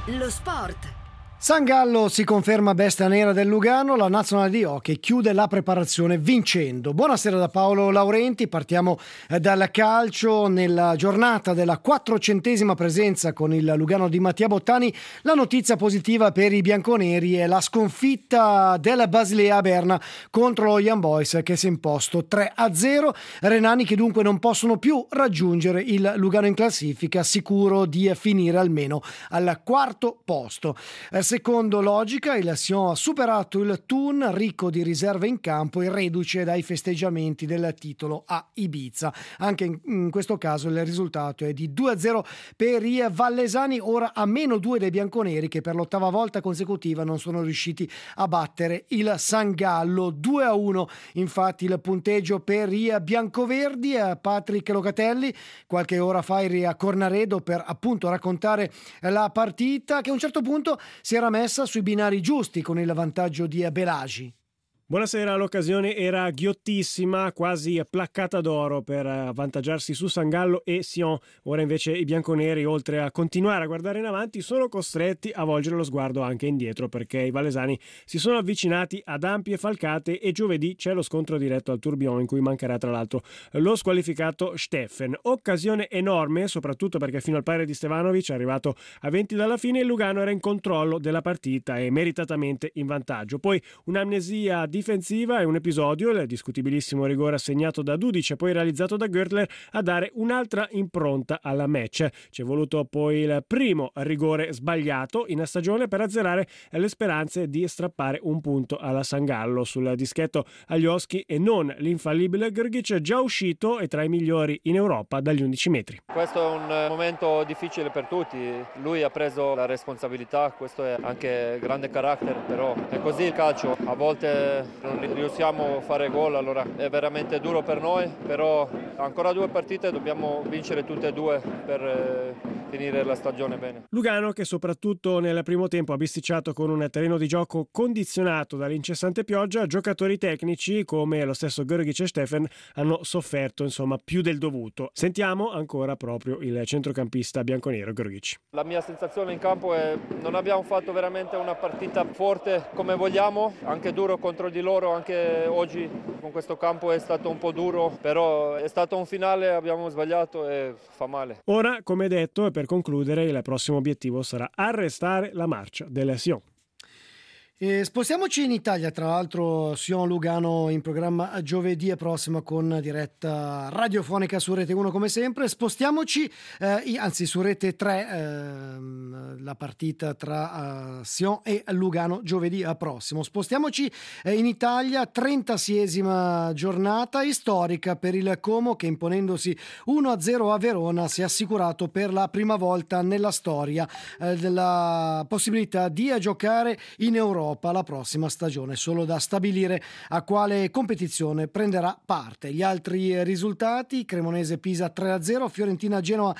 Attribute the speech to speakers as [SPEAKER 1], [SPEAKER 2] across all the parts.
[SPEAKER 1] Lo sport.
[SPEAKER 2] Sangallo si conferma bestia nera del Lugano, la nazionale di hockey chiude la preparazione vincendo. Buonasera da Paolo Laurenti, partiamo dal calcio. Nella giornata della 400esima presenza con il Lugano di Mattia Bottani, la notizia positiva per i bianconeri è la sconfitta della Basilea a Berna contro lo Young Boys che si è imposto 3-0. Renani che dunque non possono più raggiungere il Lugano in classifica, sicuro di finire almeno al quarto posto. Secondo logica, il Sion ha superato il Thun, ricco di riserve in campo e reduce dai festeggiamenti del titolo a Ibiza. Anche in questo caso il risultato è di 2-0 per i vallesani, ora a -2 dei bianconeri che per l'ottava volta consecutiva non sono riusciti a battere il Sangallo. 2-1 infatti il punteggio per i biancoverdi. Patrick Locatelli qualche ora fa eri a Cornaredo per appunto raccontare la partita che a un certo punto si era messa sui binari giusti con il vantaggio di Belagi.
[SPEAKER 3] Buonasera, l'occasione era ghiottissima, quasi placcata d'oro per avvantaggiarsi su Sangallo e Sion. Ora invece i bianconeri, oltre a continuare a guardare in avanti, sono costretti a volgere lo sguardo anche indietro perché i valesani si sono avvicinati ad ampie falcate e giovedì c'è lo scontro diretto al Tourbillon in cui mancherà tra l'altro lo squalificato Steffen. Occasione enorme, soprattutto perché fino al pari di Stevanovic, arrivato a 20 dalla fine, il Lugano era in controllo della partita e meritatamente in vantaggio. Poi un'amnesia difensiva e un episodio, il discutibilissimo rigore assegnato da Dudic e poi realizzato da Görtler, a dare un'altra impronta alla match. Ci è voluto poi il primo rigore sbagliato in stagione per azzerare le speranze di strappare un punto alla Sangallo. Sul dischetto Alioski e non l'infallibile Grgic, già uscito e tra i migliori in Europa dagli 11 metri.
[SPEAKER 4] Questo è un momento difficile per tutti, lui ha preso la responsabilità, questo è anche grande carattere, però è così il calcio, a volte non riusciamo a fare gol, allora è veramente duro per noi, però ancora 2 partite, dobbiamo vincere tutte e 2 per finire la stagione bene.
[SPEAKER 3] Lugano che soprattutto nel primo tempo ha bisticciato con un terreno di gioco condizionato dall'incessante pioggia. Giocatori tecnici come lo stesso Grgic e Steffen hanno sofferto insomma più del dovuto. Sentiamo ancora proprio il centrocampista bianconero Grgic.
[SPEAKER 4] La mia sensazione in campo è non abbiamo fatto veramente una partita forte come vogliamo, anche duro contro di loro, anche oggi con questo campo è stato un po' duro, però è stato un finale, abbiamo sbagliato e fa male.
[SPEAKER 3] Ora, come detto, e per concludere, il prossimo obiettivo sarà arrestare la marcia del Sion.
[SPEAKER 2] Spostiamoci in Italia, tra l'altro Sion Lugano in programma giovedì prossimo con diretta radiofonica su Rete 1 come sempre. Spostiamoci, anzi su Rete 3, la partita tra Sion e Lugano giovedì prossimo. Spostiamoci in Italia, 36esima giornata storica per il Como che imponendosi 1-0 a Verona si è assicurato per la prima volta nella storia della possibilità di giocare in Europa la prossima stagione, solo da stabilire a quale competizione prenderà parte. Gli altri risultati: Cremonese Pisa 3-0, Fiorentina Genoa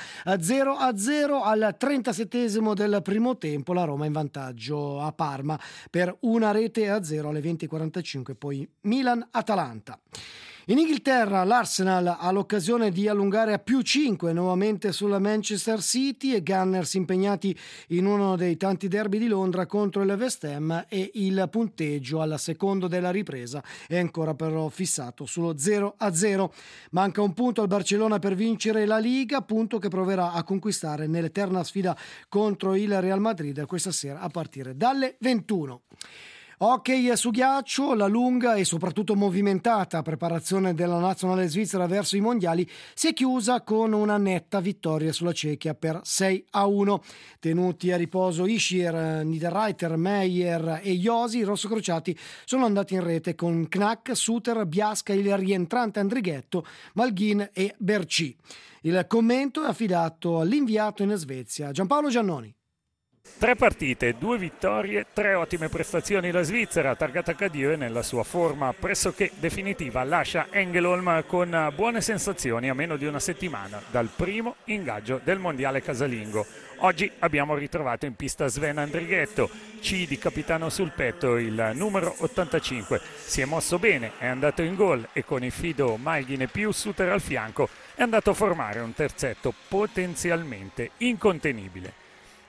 [SPEAKER 2] 0-0. Al 37esimo del primo tempo la Roma in vantaggio a Parma per 1-0 alle 20:45, poi Milan Atalanta. In Inghilterra l'Arsenal ha l'occasione di allungare a +5 nuovamente sulla Manchester City e Gunners impegnati in uno dei tanti derby di Londra contro il West Ham e il punteggio al secondo della ripresa è ancora però fissato sullo 0-0. Manca un punto al Barcellona per vincere la Liga, punto che proverà a conquistare nell'eterna sfida contro il Real Madrid questa sera a partire dalle 21. Hockey su ghiaccio, la lunga e soprattutto movimentata preparazione della nazionale svizzera verso i mondiali si è chiusa con una netta vittoria sulla Cechia per 6-1. Tenuti a riposo Ischier, Niederreiter, Meyer e Josi, i rossocrociati sono andati in rete con Knack, Suter, Biasca, il rientrante Andrighetto, Malghin e Berci. Il commento è affidato all'inviato in Svezia, Giampaolo Giannoni.
[SPEAKER 5] 3 partite, 2 vittorie, 3 ottime prestazioni. La Svizzera, targata Cadieux nella sua forma pressoché definitiva, lascia Engelholm con buone sensazioni a meno di una settimana dal primo ingaggio del mondiale casalingo. Oggi abbiamo ritrovato in pista Sven Andrighetto, C di capitano sul petto, il numero 85. Si è mosso bene, è andato in gol e con il fido Malghin e più Suter al fianco è andato a formare un terzetto potenzialmente incontenibile.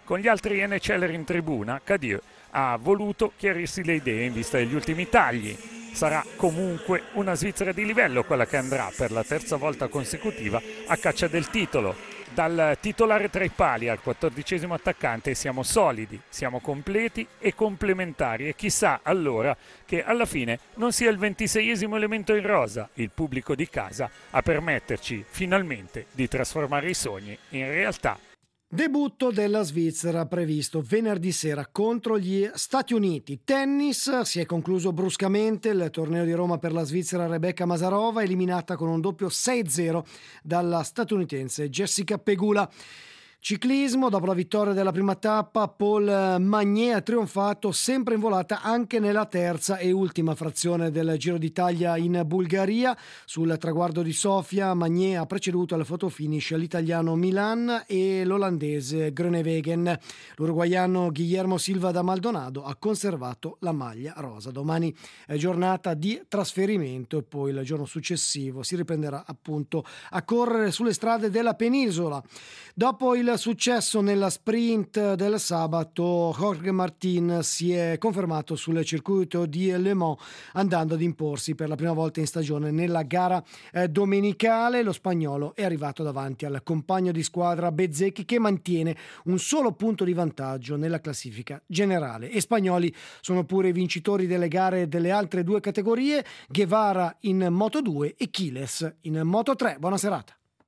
[SPEAKER 5] Con gli altri NCLer in tribuna, Cadieux ha voluto chiarirsi le idee in vista degli ultimi tagli. Sarà comunque una Svizzera di livello quella che andrà per la terza volta consecutiva a caccia del titolo. Dal titolare tra i pali al 14° attaccante siamo solidi, siamo completi e complementari, e chissà allora che alla fine non sia il 26° elemento in rosa, il pubblico di casa, a permetterci finalmente di trasformare i sogni in realtà.
[SPEAKER 2] Debutto della Svizzera previsto venerdì sera contro gli Stati Uniti. Tennis, si è concluso bruscamente il torneo di Roma per la Svizzera. Rebecca Masarova eliminata con un doppio 6-0 dalla statunitense Jessica Pegula. Ciclismo, dopo la vittoria della prima tappa, Paul Magnier ha trionfato sempre in volata anche nella terza e ultima frazione del Giro d'Italia in Bulgaria. Sul traguardo di Sofia, Magnier ha preceduto al fotofinish l'italiano Milan e l'olandese Groenewegen. L'uruguaiano Guillermo Silva da Maldonado ha conservato la maglia rosa. Domani è giornata di trasferimento e poi il giorno successivo si riprenderà appunto a correre sulle strade della penisola. Dopo il successo nella sprint del sabato, Jorge Martin si è confermato sul circuito di Le Mans, andando ad imporsi per la prima volta in stagione nella gara domenicale. Lo spagnolo è arrivato davanti al compagno di squadra Bezzecchi, che mantiene un solo punto di vantaggio nella classifica generale. E spagnoli sono pure i vincitori delle gare delle altre due categorie, Guevara in Moto2 e Quiles in Moto3. Buona serata.